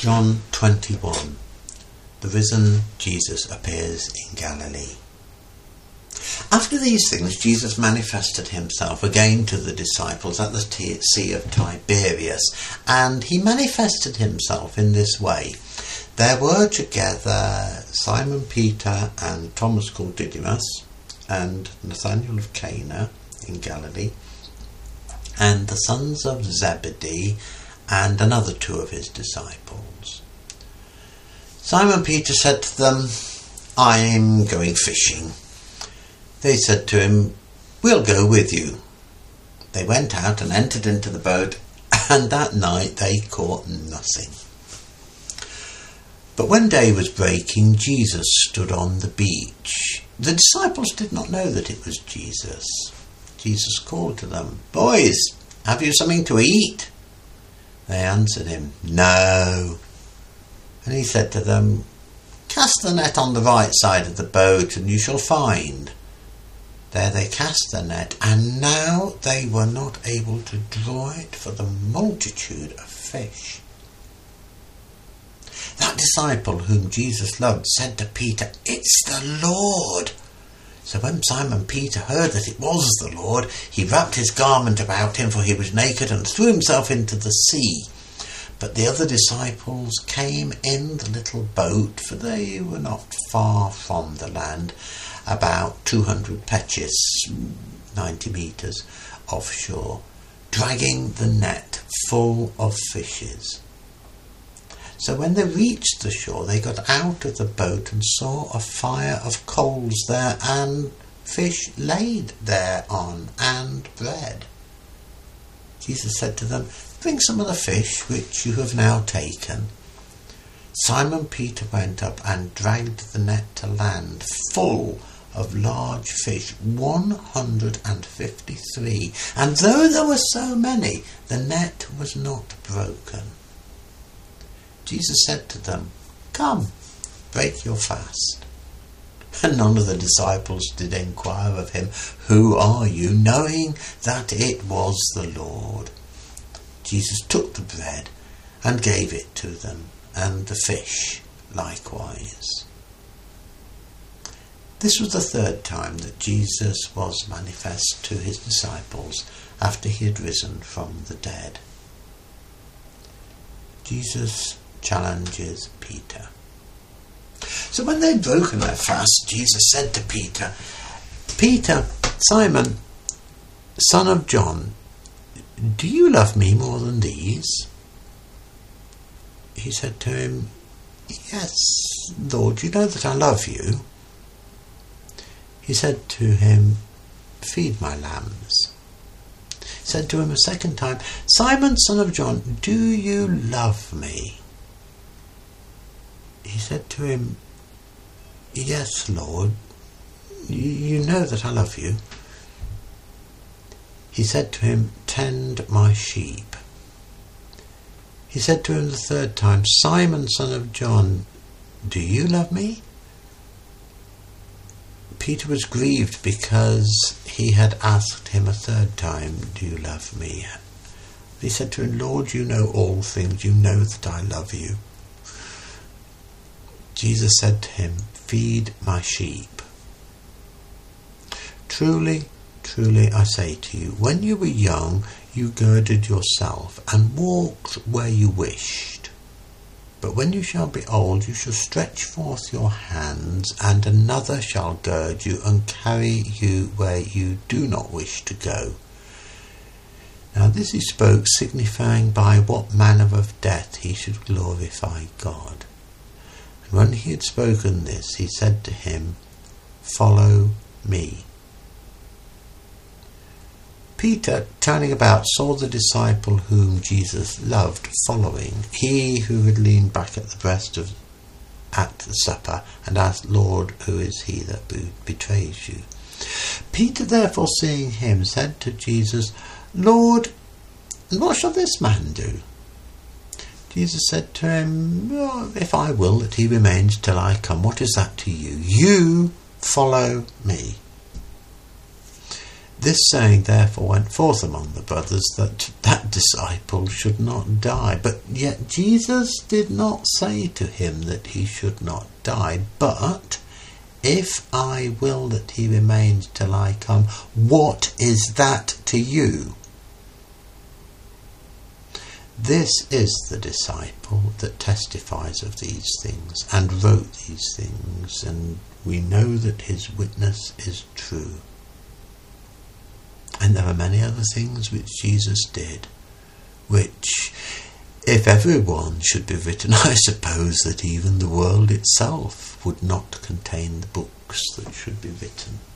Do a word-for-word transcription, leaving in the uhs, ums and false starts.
John twenty-one. The risen Jesus appears in Galilee. After these things, Jesus manifested himself again to the disciples at the Sea of Tiberias, and he manifested himself in this way. There were together Simon Peter and Thomas called Didymus, and Nathanael of Cana in Galilee, and the sons of Zebedee, and another two of his disciples. Simon Peter said to them, "I'm going fishing." They said to him, "We'll go with you." They went out and entered into the boat, and that night they caught nothing. But when day was breaking, Jesus stood on the beach. The disciples did not know that it was Jesus. Jesus called to them, "Boys, have you something to eat?" They answered him, "No." And he said to them, "Cast the net on the right side of the boat, and you shall find." There they cast the net, and now they were not able to draw it for the multitude of fish. That disciple whom Jesus loved said to Peter, "It's the Lord." So when Simon Peter heard that it was the Lord, he wrapped his garment about him, for he was naked, and threw himself into the sea. But the other disciples came in the little boat, for they were not far from the land, about two hundred paces, ninety metres offshore, dragging the net full of fishes. So when they reached the shore, they got out of the boat and saw a fire of coals there, and fish laid thereon, and bread. Jesus said to them, "Bring some of the fish which you have now taken." Simon Peter went up and dragged the net to land, full of large fish, one hundred and fifty-three. And though there were so many, the net was not broken. Jesus said to them, "Come, break your fast." And none of the disciples did inquire of him, "Who are you?" knowing that it was the Lord. Jesus took the bread and gave it to them, and the fish likewise. This was the third time that Jesus was manifest to his disciples after he had risen from the dead. Jesus challenges Peter. So when they had broken their fast, Jesus said to Peter, "Peter, Simon, son of John, do you love me more than these?" He said to him, "Yes, Lord, you know that I love you." He said to him, "Feed my lambs." He said to him a second time, "Simon, son of John, do you love me?" He said to him, "Yes, Lord, you know that I love you." He said to him, "Tend my sheep." He said to him the third time, "Simon, son of John, do you love me?" Peter was grieved because he had asked him a third time, "Do you love me?" He said to him, "Lord, you know all things. You know that I love you." Jesus said to him, "Feed my sheep. Truly, truly, I say to you, when you were young, you girded yourself and walked where you wished. But when you shall be old, you shall stretch forth your hands, and another shall gird you and carry you where you do not wish to go." Now this he spoke, signifying by what manner of death he should glorify God. And when he had spoken this, he said to him, "Follow me." Peter, turning about, saw the disciple whom Jesus loved following, he who had leaned back at the breast of at the supper, and asked, "Lord, who is he that betrays you?" Peter, therefore, seeing him, said to Jesus, "Lord, what shall this man do?" Jesus said to him, "Oh, if I will that he remains till I come, what is that to you? You follow me." This saying therefore went forth among the brothers, that that disciple should not die. But yet Jesus did not say to him that he should not die, but, if I will that he remains till I come, what is that to you? This is the disciple that testifies of these things, and wrote these things, and we know that his witness is true. And there are many other things which Jesus did, which, if everyone should be written, I suppose that even the world itself would not contain the books that should be written.